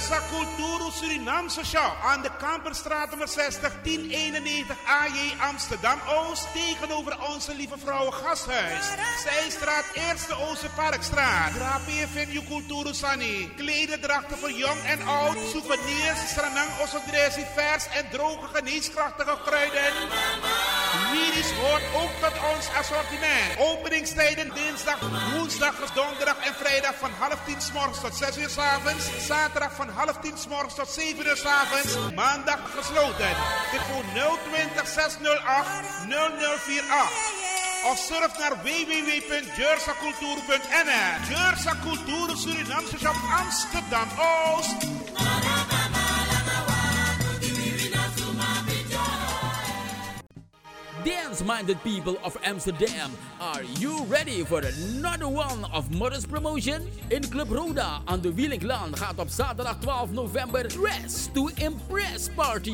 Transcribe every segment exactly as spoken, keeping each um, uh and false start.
Jersa Culturo Surinamse Shop aan de Kamperstraat nummer zestig, tien eenennegentig A J Amsterdam-Oost tegenover Onze Lieve Vrouwen Gasthuis. Zijstraat Eerste Oosterparkstraat. Drapeer Venue Culturo Sani. Klederdrachten voor jong en oud. Souvenirs, stranang, ossodresi, vers en droge geneeskrachtige kruiden. Miris hoort ook tot ons assortiment. Openingstijden dinsdag, woensdag, donderdag en vrijdag van half tien 's morgens tot zes uur 's avonds. Zaterdag van half tien 's morgens tot zeven uur 's avonds. Maandag gesloten. Telefoon nul twintig zeshonderdacht nul nul vier acht. Of surf naar w w w punt jersa cultuur punt n l. Jersa Culturo Surinamse Shop Amsterdam-Oost. Dance-minded people of Amsterdam, are you ready for another one of Modest Promotion? In Club Roda aan de Wielinklaan gaat op zaterdag twaalf november Dress to Impress Party.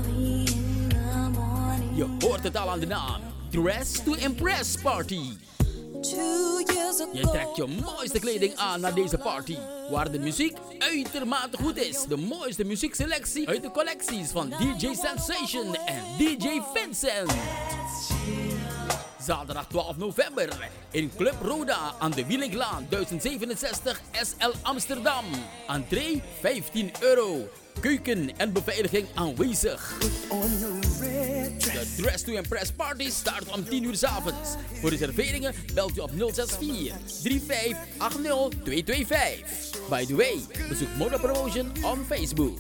Je hoort het al aan de naam. Dress to Impress Party. Je trekt je mooiste kleding aan naar deze party, waar de muziek uitermate goed is. De mooiste muziekselectie uit de collecties van D J Sensation en D J Vincent. Zaterdag twaalf november in Club Roda aan de Wielinklaan duizend zevenenzestig S L Amsterdam. Entree vijftien euro. Keuken en beveiliging aanwezig. De Dress to Impress Party start om tien uur 's avonds. Voor reserveringen belt u op nul zes vier drie vijf acht nul twee twee vijf. By the way, bezoek Moda Promotion on Facebook.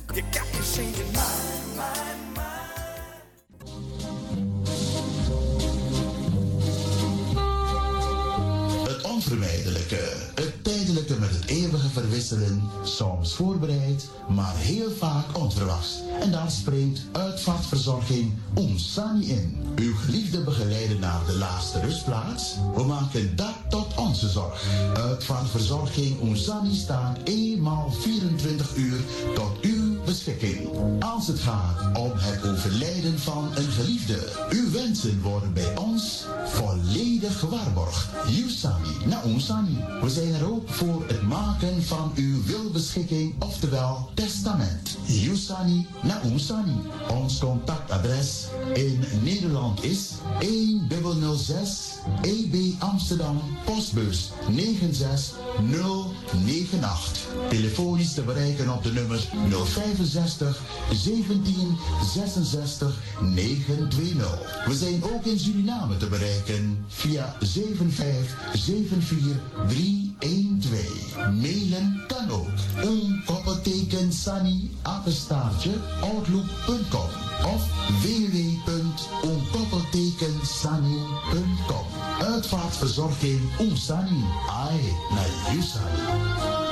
Het onvermijdelijke, het tijdelijke met het eeuwige verwisselen, soms voorbereid, maar heel vaak onverwachts. En daar springt Uitvaartverzorging Oensani in. Uw geliefde begeleiden naar de laatste rustplaats? We maken dat tot onze zorg. Uitvaartverzorging Oensani staat eenmaal vierentwintig uur tot uw beschikking. Als het gaat om het overlijden van een geliefde. Uw wensen worden bij ons volledig gewaarborgd. Yusani na Oensani. We zijn er ook voor het maken van uw wilbeschikking, oftewel testament. Yusani na Oensani. Ons contactadres in Nederland is één nul nul zes E B Amsterdam, postbus negen zes nul negen acht. Telefonisch te bereiken op de nummers nul vijfenzestig zeventien zesenzestig negenhonderdtwintig. We zijn ook in Suriname te bereiken via zeven vijf zeven vier drie een twee. Mailen kan ook. Een koppelteken Sani apenstaartje outlook punt com of w w w punt onkoppeltekensani punt com. Uitvaartverzorging Oensani. Ai na Yusani.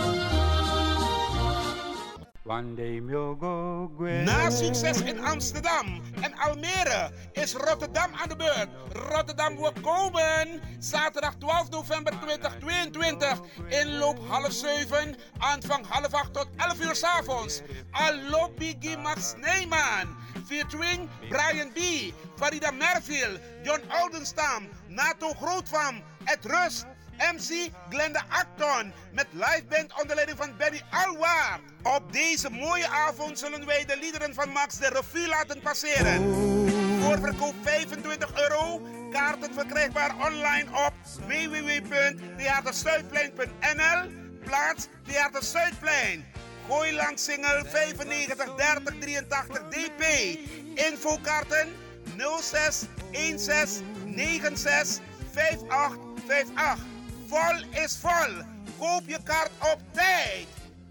Na succes in Amsterdam en Almere is Rotterdam aan de beurt. Rotterdam, we komen! Zaterdag twaalf november tweeduizend tweeëntwintig. Inloop half zeven, aanvang half acht tot elf uur 's avonds. Allo Biggie Max Neyman, featuring Brian B., Farida Merville, John Oldenstam, Nato Grootvam, Ed Rust, M C Glenda Acton met liveband onder leiding van Benny Alwa. Op deze mooie avond zullen wij de liederen van Max de revue laten passeren. Voorverkoop vijfentwintig euro. Kaarten verkrijgbaar online op w w w punt theaterzuidplein punt n l. Plaats Theater Zuidplein. Gooiland Singel vijfennegentig dertig drieëntachtig D P. Infokaarten nul zes een zes negen zes vijf acht vijf acht. Vol is vol. Koop je kaart op tijd.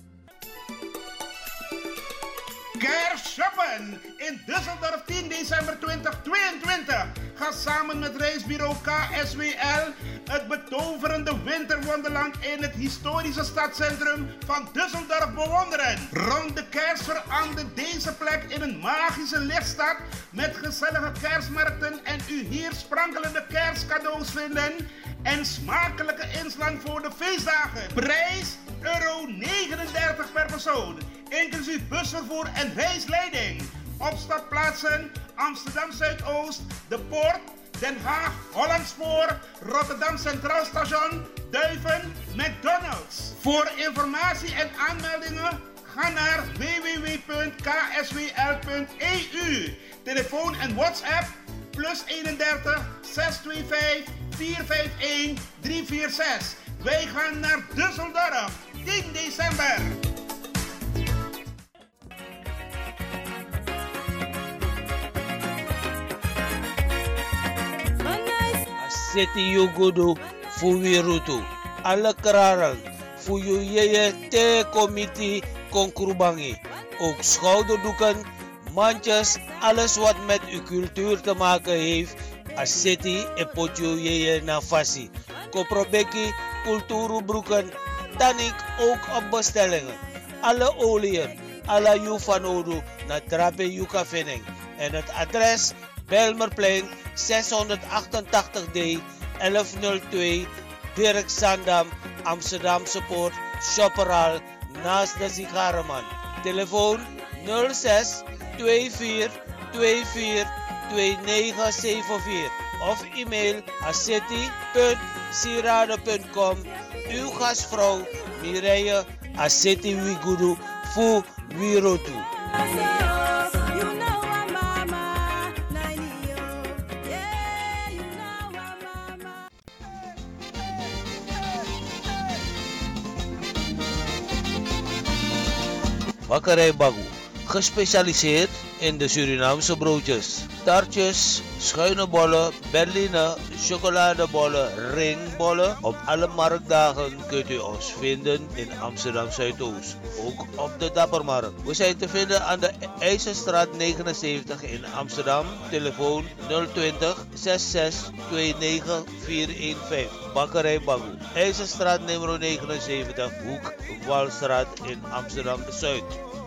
Kerstshoppen in Düsseldorf tien december tweeduizend tweeëntwintig. Ga samen met reisbureau K S W L het betoverende winterwonderland in het historische stadscentrum van Düsseldorf bewonderen. Rond de kerst verandert deze plek in een magische lichtstad met gezellige kerstmarkten en u hier sprankelende kerstcadeaus vinden en smakelijke inslaan voor de feestdagen. Prijs euro negenendertig per persoon, inclusief busvervoer en reisleiding. Opstapplaatsen Amsterdam Zuidoost, De Poort, Den Haag, Hollandspoor, Rotterdam Centraal Station, Duiven, McDonald's. Voor informatie en aanmeldingen Ga naar w w w punt k s w l punt e u. Telefoon en WhatsApp plus eenendertig zeshonderdvijfentwintig vierhonderdeenenvijftig driehonderdzesenzestig. Wij gaan naar Düsseldorf, tien december. City Yugudu Fuwirutu. Alle kraran. Fuyu yeye te committee konkrubangi. Ook schouderdoeken, mandjes, alles wat met uw cultuur te maken heeft. As City e potju yeye na fasi. Koprobeki, kultuurbroeken, tanik ook op bestellingen. Alle oliën, alle jufanodu na trape jukafening. En het adres Belmerplein zeshonderdachtentachtig D elfhonderdtwee Dirk Sandam, Amsterdamse Poort, Shopperal, naast de Sigarenman. Telefoon nul zes twee vier twee vier twee negen zeven vier of e-mail aseti punt sirade punt com. Uw gastvrouw Mireille Aseti Wigudu Fu Wirotu. Bakkerij Bagu, gespecialiseerd in de Surinaamse broodjes, taartjes, schuine bollen, berline, chocoladebollen, ringbollen. Op alle marktdagen kunt u ons vinden in Amsterdam Zuidoost, ook op de Dappermarkt. We zijn te vinden aan de IJzerstraat negenenzeventig in Amsterdam, telefoon nul twintig zesenzestig negen vier een vijf. Bakkerij Bagu, IJzerstraat nummer negenenzeventig, hoek Walstraat in Amsterdam Zuid.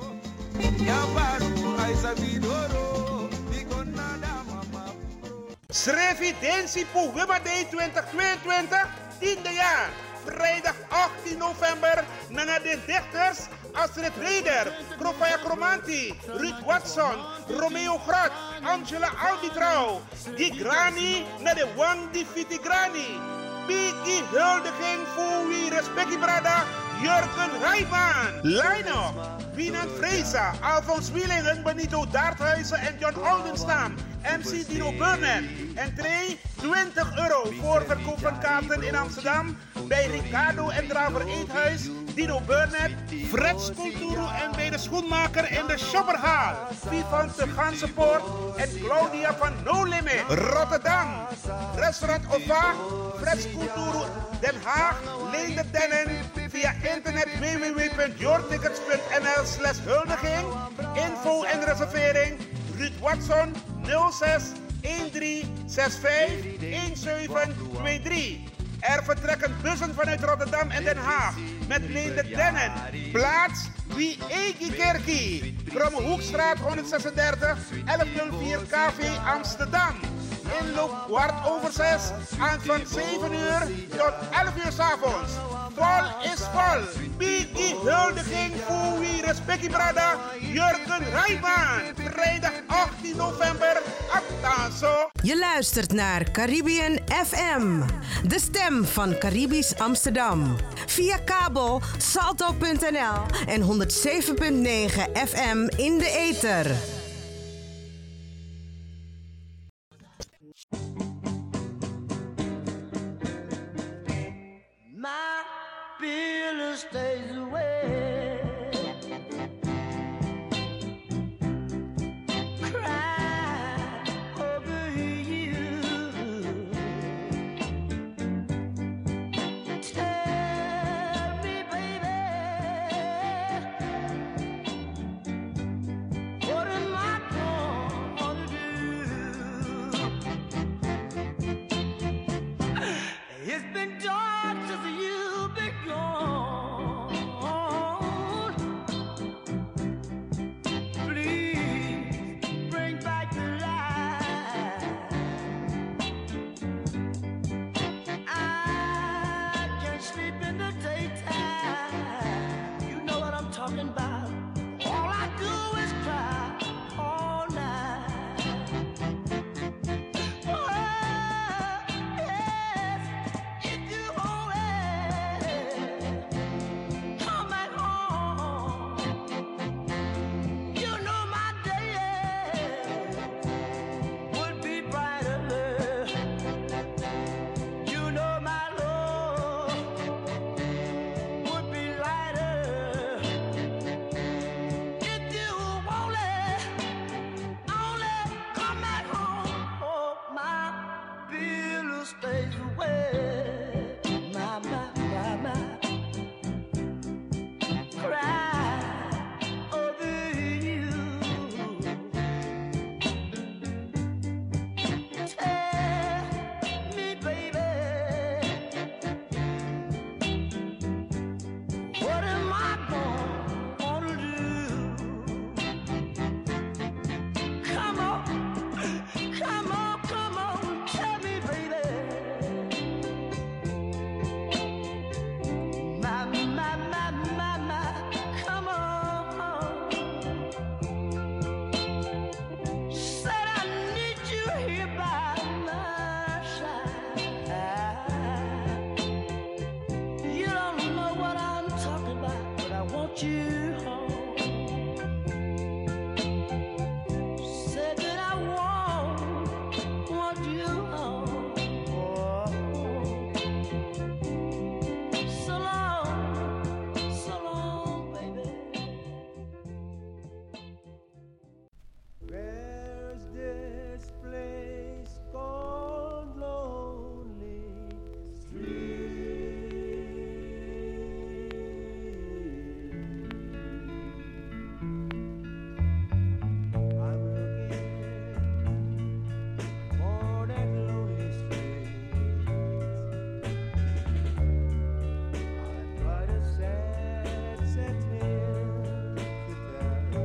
Srevidentie Puwibade twintig tweeëntwintig, tiende jaar. Vrijdag achttien november, na de dichters Astrid Reder, Krofaya Cromanti, Ruud Watson, Romeo Grot, Angela Albitrouw, Di Grani, na de Wang Di Fiti Grani. Biggie huldiging voor wie respectie brada, Jurgen Rijman. Line-up, Wienand Vreesa, Alfons Wielingen, Benito Daarthuizen en John Oldenstam. M C Dino Burnett. Entree twintig euro voor verkoop van kaarten in Amsterdam bij Ricardo en Draver Eethuis, Dino Burnett, Freds Culturo en bij de schoenmaker in de Shopperhal. Vivant de Gansenpoort en Claudia van No Limit. Rotterdam, Restaurant Ova, Freds Culturo Den Haag, Leender Dennen via internet w w w punt yourtickets punt n l slash huldiging. Info en reservering Ruud Watson nul zes een drie zes vijf een zeven twee drie. Er vertrekken bussen vanuit Rotterdam en Den Haag met Leender Dennen. Plaats Wie Eki Kerkie. Kromme Hoekstraat honderdzesendertig elfhonderdvier K V Amsterdam. Inloop kwart over zes aan van zeven uur tot elf uur 's avonds. Vol is vol. Biggie huldiging voor wie respectie brada, Jurgen Rijman. Vrijdag achttien november, Aptaso. Je luistert naar Caribbean F M, de stem van Caribisch Amsterdam. Via kabel salto punt n l en honderdzeven punt negen F M in de ether. My pillow stays away. Cry over you. Tell me, baby, what am I gonna do? It's been dark since you've been gone. What am I gonna do? Come on, come on, come on, tell me, baby. My, my, my, my, my, come on. Said I need you here by my side. You don't know what I'm talking about, but I want you home. Said that I want, want you home. Oh. So long, so long, baby. There's this place called Lonely I'm looking for that lonely street. I've got a sad, sad tale to tell.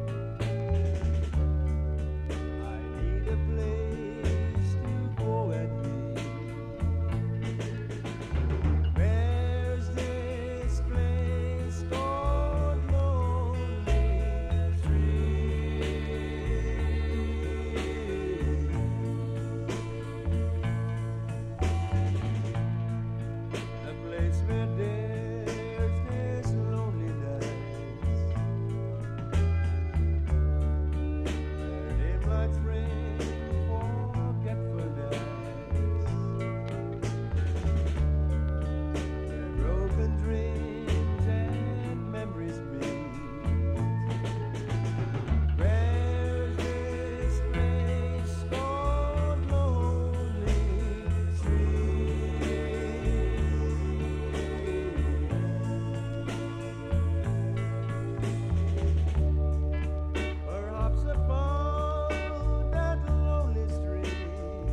I need a place to go and meet. There's this place called Lonely Street, a place where there's this loneliness, where daylights bring forgetfulness, where broken dreams and memories meet. There's this place called Lonely Street. Perhaps upon that lonely street,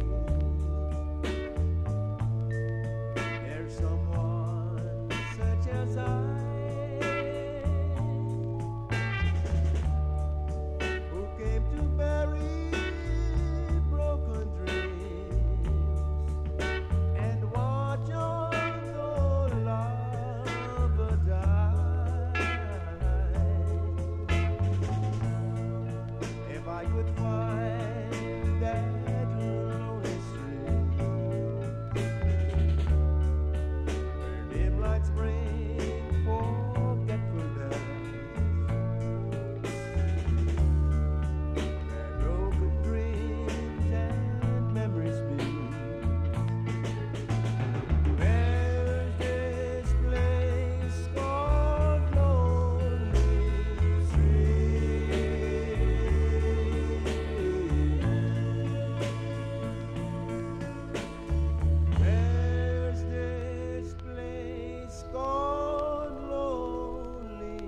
there's someone such as I, who came to bury broken dreams and watch your lover die. If I could find that lonely street, where dim lights bring forgetfulness, where broken dreams and memories meet. There's this place called Lonely Street. There's this place called Lonely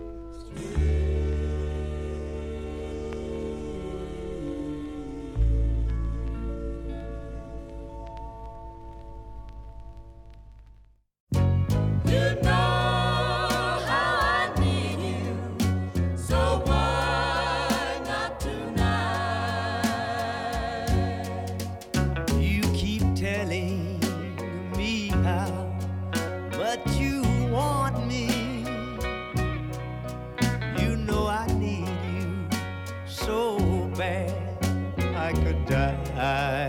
You know how I need you, so why not tonight? You keep telling me how much you want me. You know I need you so bad I could die.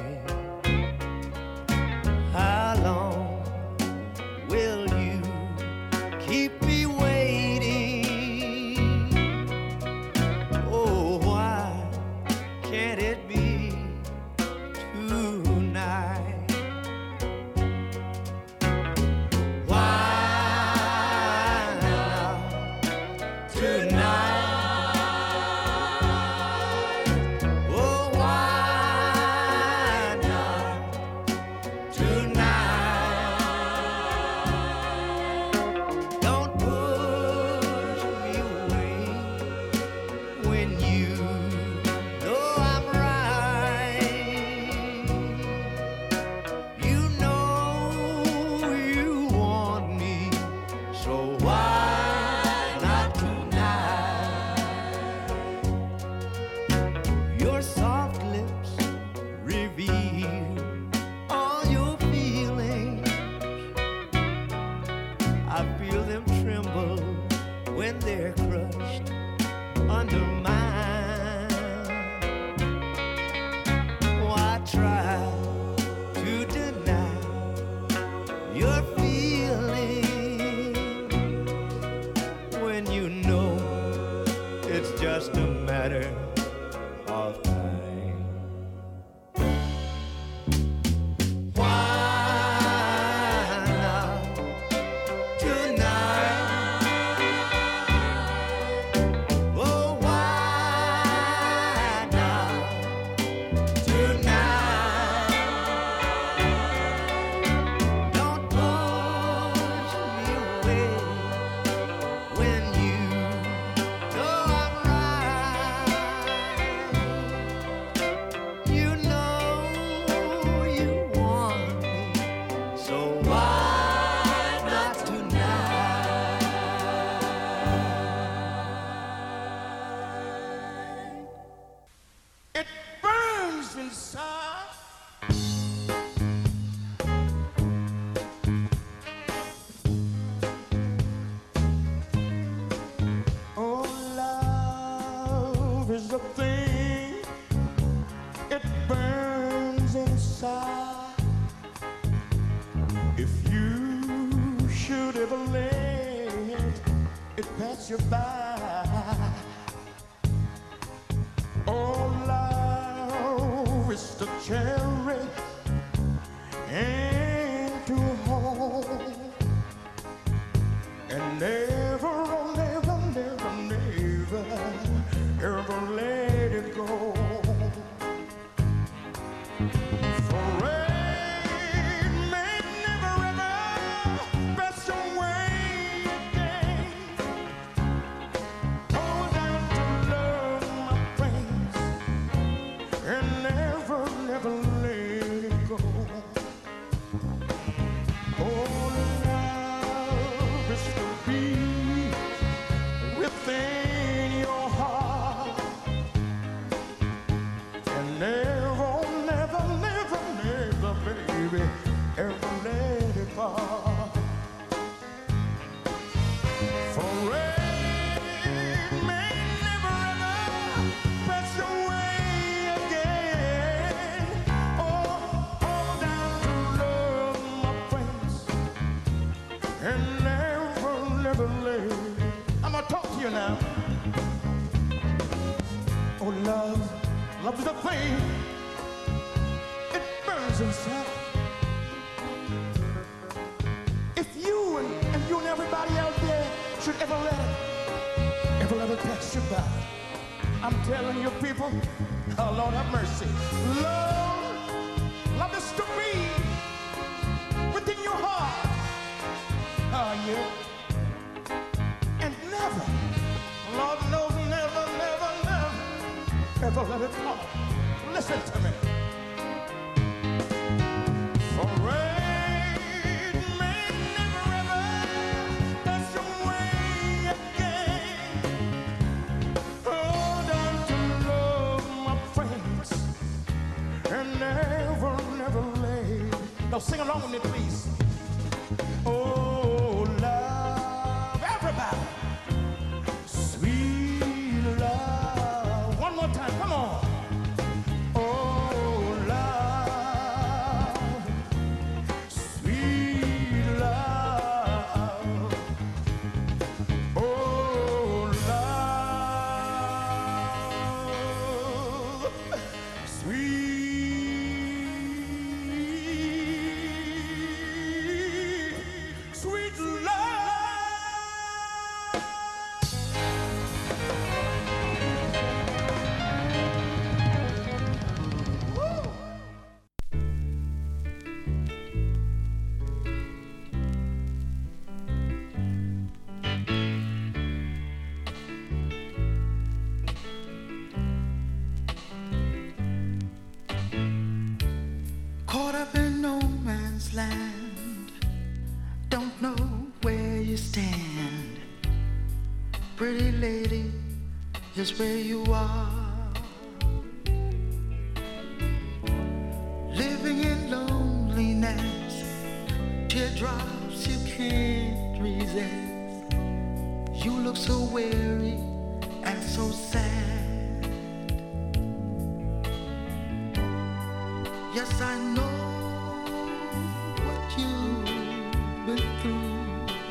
How long will you keep me waiting? Oh, why can't it be tonight? Why not tonight? Oh, why I feel them tremble when they're crushed under mine. Oh, I try to deny your feeling when you know it's just a matter of time. Why not tonight? Oh, why not tonight? Don't push me away when you know I'm right. You know you want me, so why not tonight? It burns inside. Oh, love is the thing. It burns inside. If you should ever let it pass you by. Oh, love is the cherry and to hold. And never, oh, never, never, never, ever let it go. For rain may never, ever pass away again. Oh, down to love, my friends, and never, never let it go. Oh, love is to be within your heart, and never, never, never, never, baby, ever let it fall. For rain may never, ever pass away again. Oh, all down to love, my friends, and never, never let it. I'm gonna talk to you now. Oh, love, love is a thing. It burns inside. If you and, and you and everybody out there should ever let it, ever let it pass you by, I'm telling you, people, oh, Lord have mercy. Love, love is to be within your heart. Oh, yeah. And never, Lord knows, never, never, never, ever let it fall. Listen to me. For rain may never, ever pass away again. Hold on to love, my friends, and never, never let. Now sing along with me, please. Oh, love, everybody. Sweet love. One more time, come on. Oh, love. Sweet love. Oh, love. Sweet, sweet love. Caught up in no man's land, don't know where you stand. Pretty lady, just where you are. Living in loneliness, teardrops lips you can't resist. You look so weary and so sad. Yes, I know what you've been through.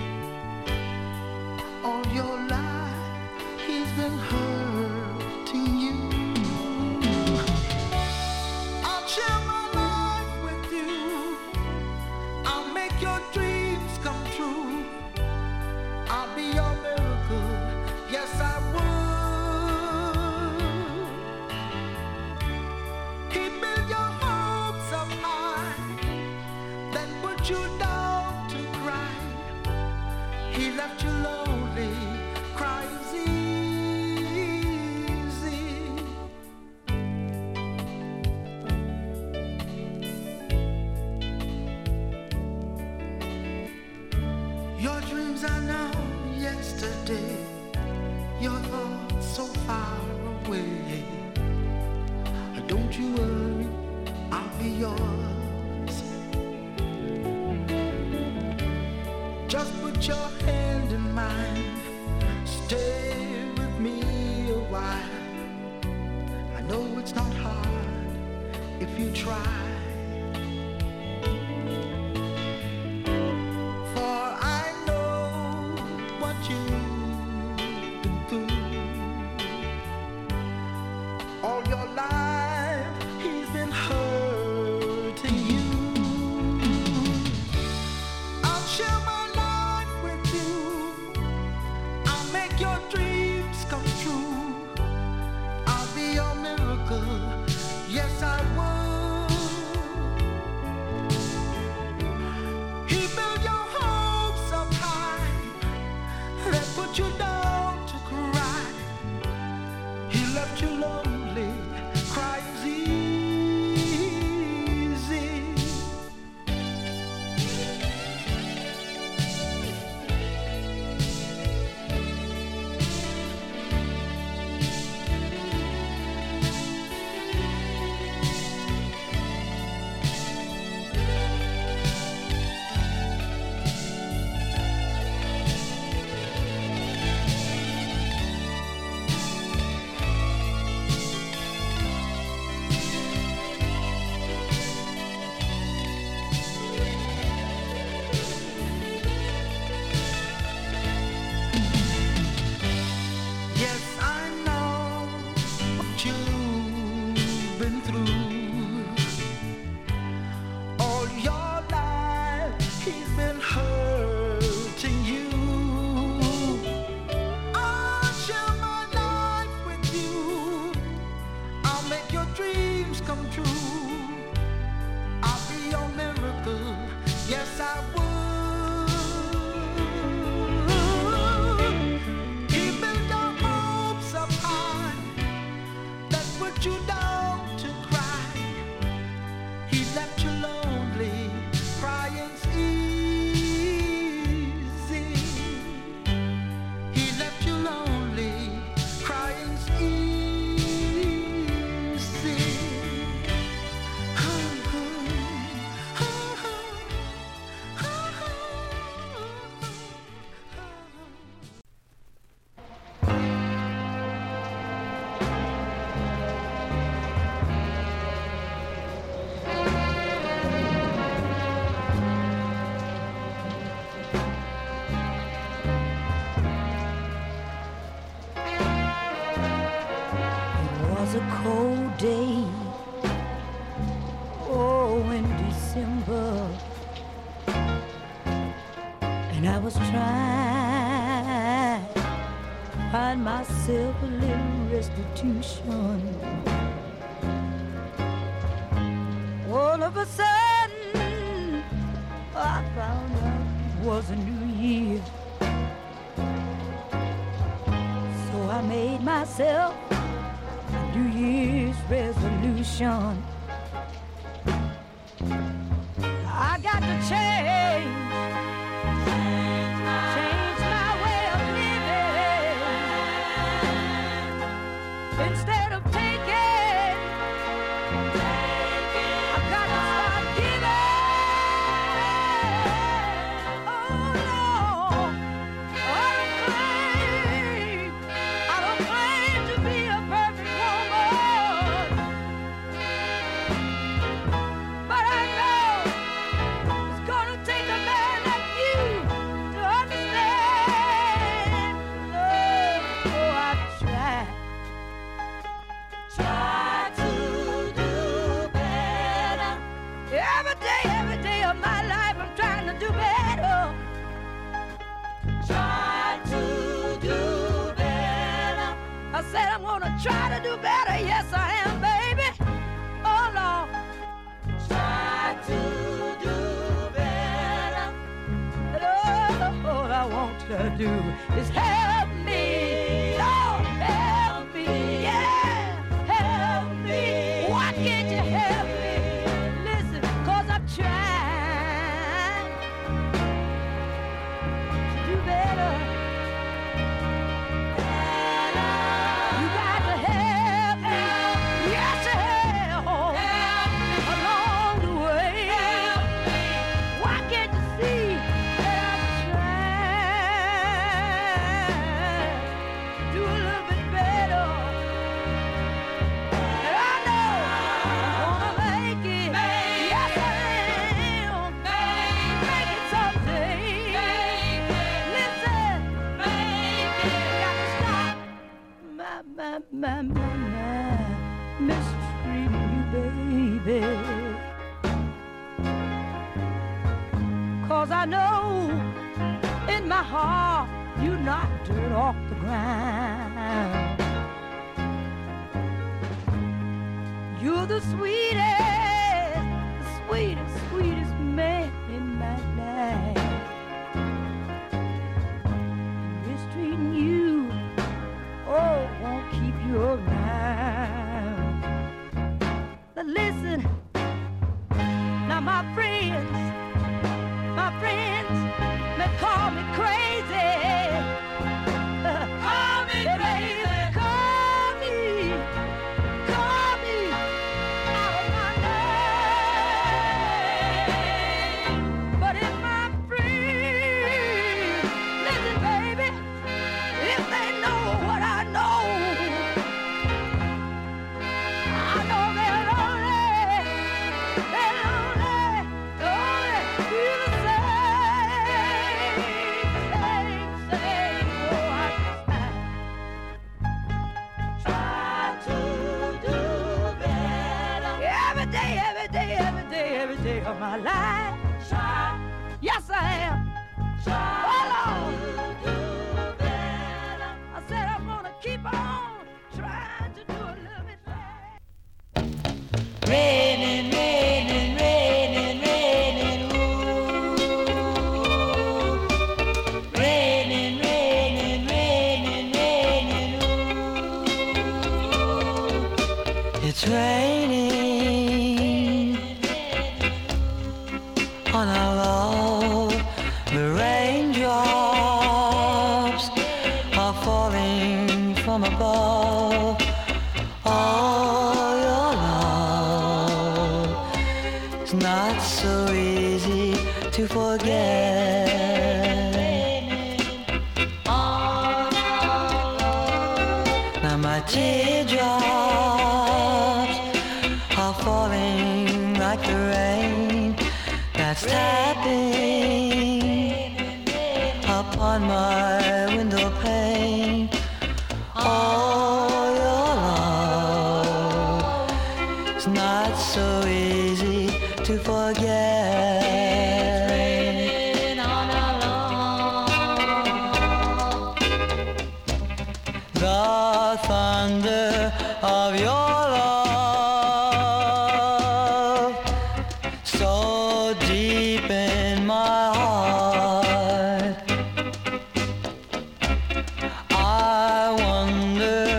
All your life he's been hurting you. I'll share my life with you. I'll make your dreams come true. I'll be your miracle. Yes, I would. He built your hopes up high, then put you down to cry. He left you lonely, cries easy. Your dreams are now yesterday. Your thoughts so far away. Don't you worry, I'll be yours. Just put your hand in mine. Stay with me a while. I know it's not hard if you try. For I know what you've been through. All your life he's been hurting you. I'll share my life with you. I'll make your dreams come true. I'll be your miracle. Yes, I would. He built your hopes up high, then put you down to cry. He left you lonely, cries easy. Yes, I know what you've been through. All your life he's been hurting you. I'll share my life with you. I'll make your dreams come true. I'll be your miracle. Yes, I would. He built your hopes up high, then put you down to cry. He left you lonely, crying's easy. He left you lonely, crying's easy. It was a cold day, oh, in December, and I was trying to find myself a little restitution. All of a sudden, I found out it was a new year, so I made myself New Year's resolution. I got to change, change my way of living. Instead of taking, I got to start giving. Oh, said I'm gonna try to do better. Yes, I am, baby. Oh, Lord. Try to do better. And all I want to do is help me. Lord, help me. Yeah, help me. Why can't you help me? Listen, cause I'm trying to do better. You got to help me. Yes, help along the way. Why can't you see that I'm trying to do a little bit better? And I know I'm gonna make it. Yes, I am. Make it someday. Listen, got to stop my, my, my, my, my mistreating you, baby. Cause I know in my heart you knocked dirt off the ground. You're the sweetest, the sweetest, sweetest man in my life. Mistreating you, oh, won't keep you around. But listen, now my friends, my friends may call me crazy. Call me crazy. Call me, call me out of my name. But if my friends, listen, baby, if they know what I know, I know they're lonely, they're lonely, lonely, feel the same, same, same. Oh, I try to do better. Every day, every day, every day, every day of my life. Try. Yes, I am. Try oh, Lord. To do better. I said I'm gonna keep on trying to do a little bit better. Raining, raining, raining, raining, ooh. Raining, raining, raining, raining, ooh. It's raining on our love. The raindrops are falling from above. All your love is not so easy to forget. Now my teardrops are falling like the rain that's tapping upon my window pane. All your love is not so easy to forget. The thunder of your love, so deep in my heart. I wonder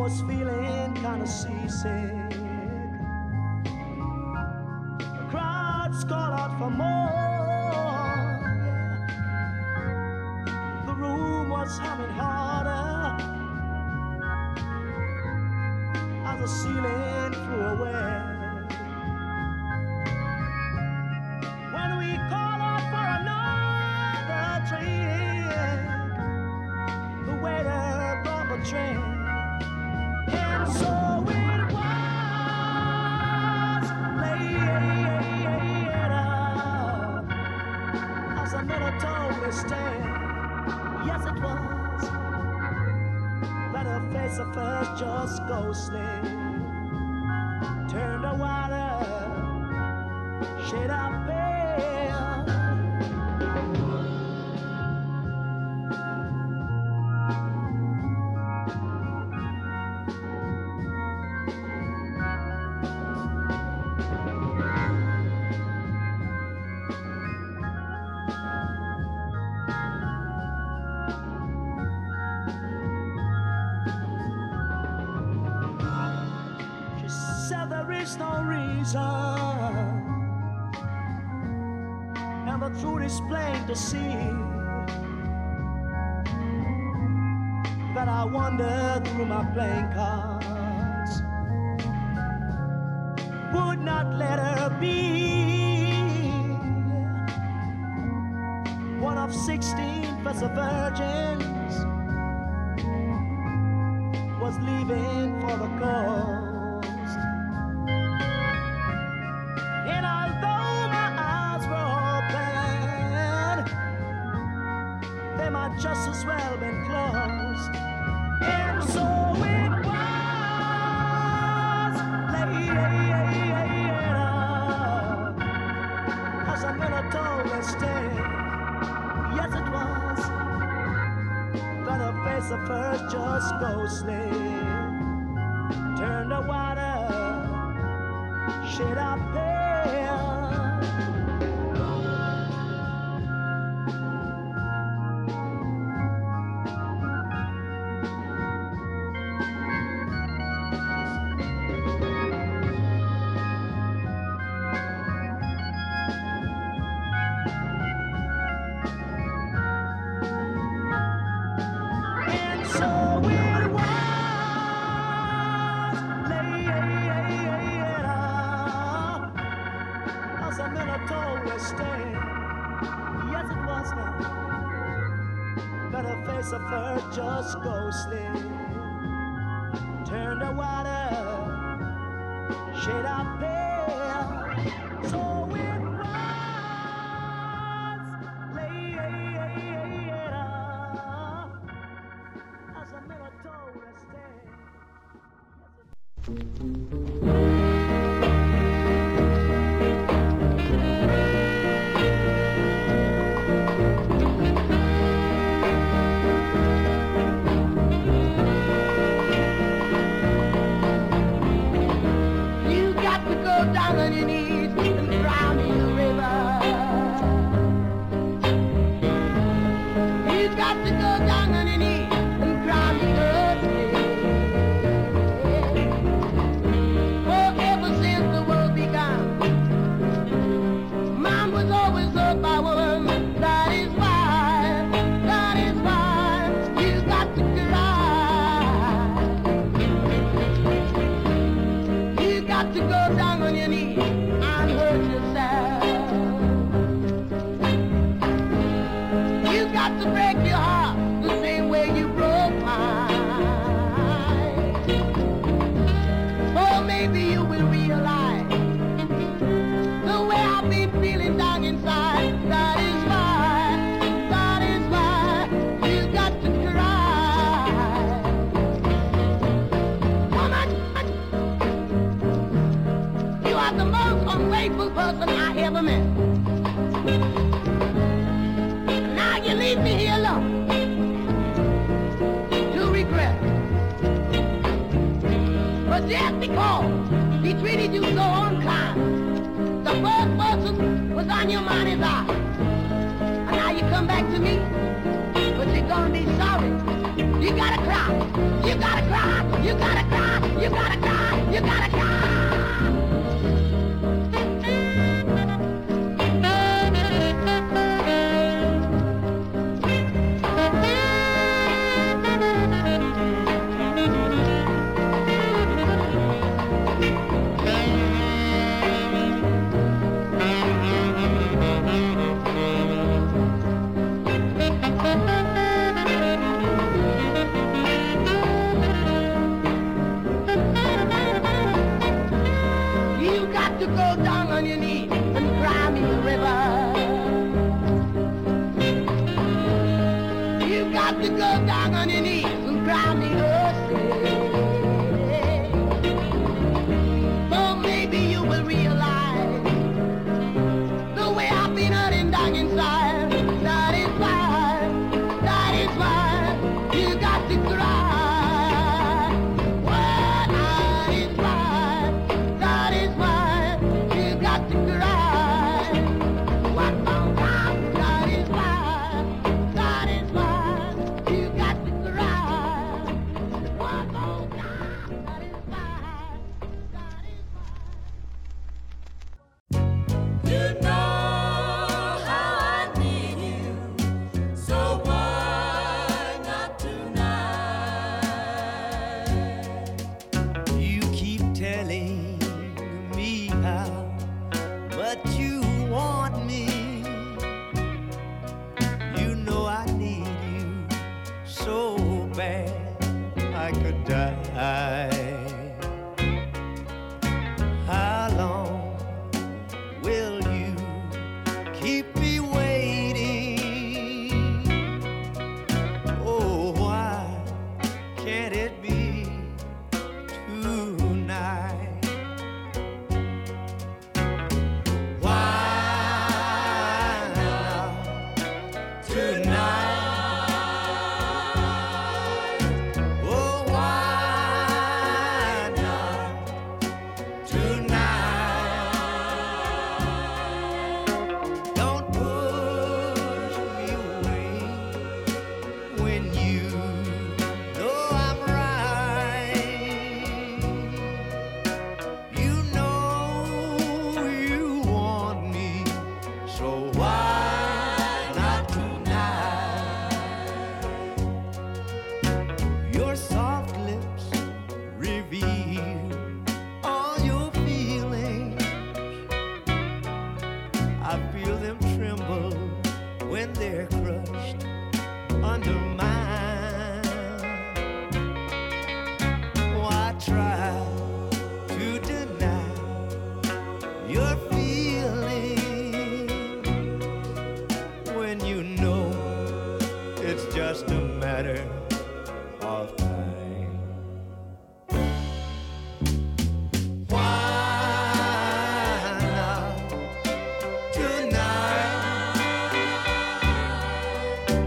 was feeling kinda seasick. The crowds call out for more. The room was humming harder as the ceiling flew away. When we call out for another drink, the waiter brought the drink. And so it was later as another told me stay. Yes, it was that her face at first just ghostly turned the water shade up pale. There's no reason, and the truth is plain to see, that I wander through my playing cards, would not let her be one of sixteen vessel virgins, was leaving for the coast. Just as well been closed. And so it was later as a minute told me stay. Yes, it was that her face at first just ghostly turned the water shade up pale. Just ghostly turn the water shade up pale. So it was later as a minute told us stay. Down on your knees and drown in the river. You've got to go down on your knees and drown in the river. For ever since the world began, man was always loved by woman. That is why, that is why you've got to cry. You've got to go down on your knees and hurt yourself. You got to break your heart the same way you broke mine. Or maybe you will realize the way I've been feeling down inside. That is why, that is why you got to cry. Woman, you are the most ungrateful person I ever met. Now you leave me here alone to regret. But just because he treated you so unkind, the first person was on your mind's eye. And now you come back to me, but you're gonna be sorry. You gotta cry, you gotta cry. You gotta cry, you gotta cry, you gotta cry. To go down on your knees and cry me a river. You got to go down on your knees and cry me a sea. So maybe you will realize the way I've been hurting down inside. That is why, that is why you got to cry. Well, that is why, that is why.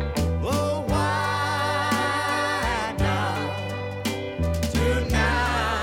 Tonight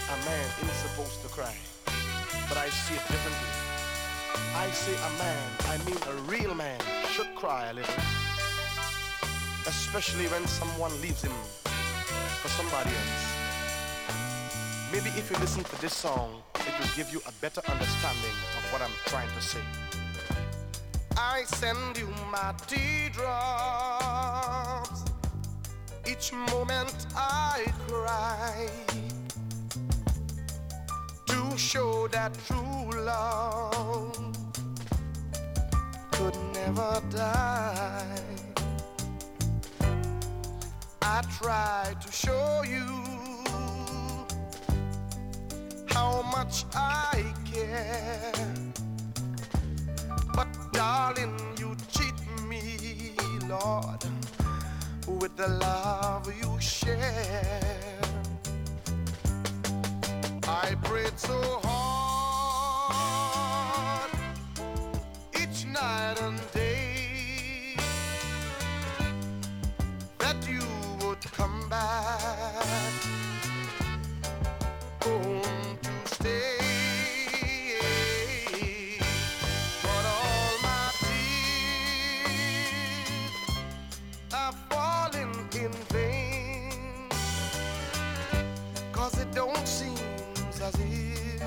a man isn't supposed to cry, but I see it differently. I say a man, I mean a real man, should cry a little, especially when someone leaves him for somebody else. Maybe if you listen to this song, it will give you a better understanding of what I'm trying to say. I send you my teardrops each moment I cry, to show that true love could never die. I try to show you how much I care, but darling, you cheat me, Lord, with the love you share. I prayed so hard each night and day that you would come back home to stay. But all my tears are falling in vain, 'cause it don't seem as if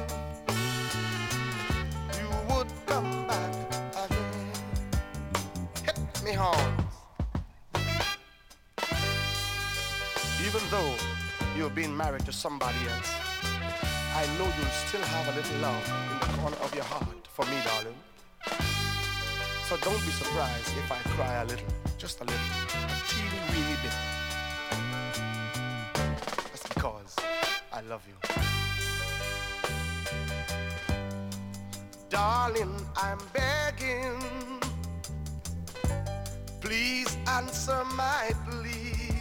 you would come back again. Hit me hard. Even though you've been married to somebody else, I know you'll still have a little love in the corner of your heart for me, darling. So don't be surprised if I cry a little, just a little, a teeny weeny bit. That's because I love you. Darling, I'm begging, please answer my plea.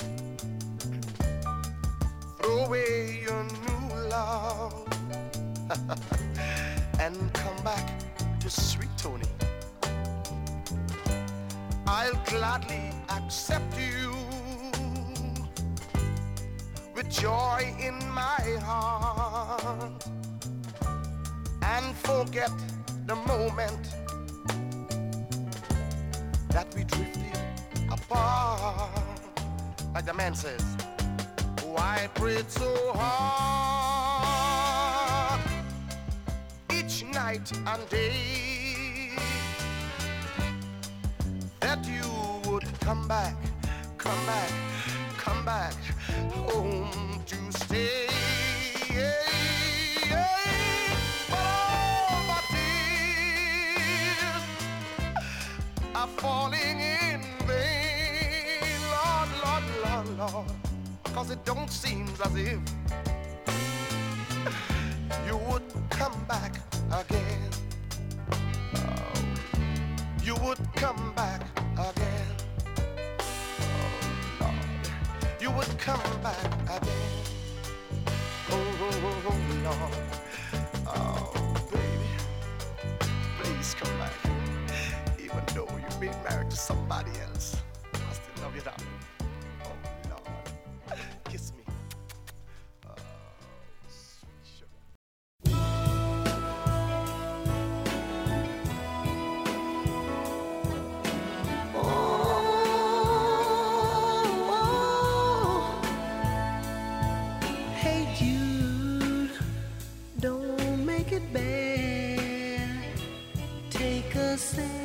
Throw away your new love and come back to sweet Tony. I'll gladly accept you with joy in my heart, and forget the moment that we drifted apart. Like the man says, oh, I prayed so hard each night and day that you would come back, come back, come back home to stay. Are falling in vain, Lord, Lord, Lord, Lord, 'cause it don't seem as if you would come back again. Oh, you would come back again. Oh, Lord, you would come back again. Oh, oh, oh, oh Lord, oh, baby, please come back. Even though you've been married to somebody else, I still love you, darling. Oh, Lord. Kiss me. Oh, sweet sugar. Oh, oh. Hey, Jude, don't make it bad. Take a sip.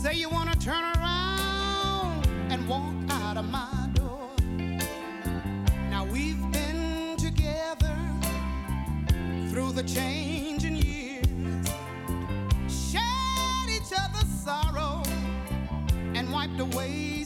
Say you wanna turn around and walk out of my door. Now we've been together through the changing years, shared each other's sorrow and wiped away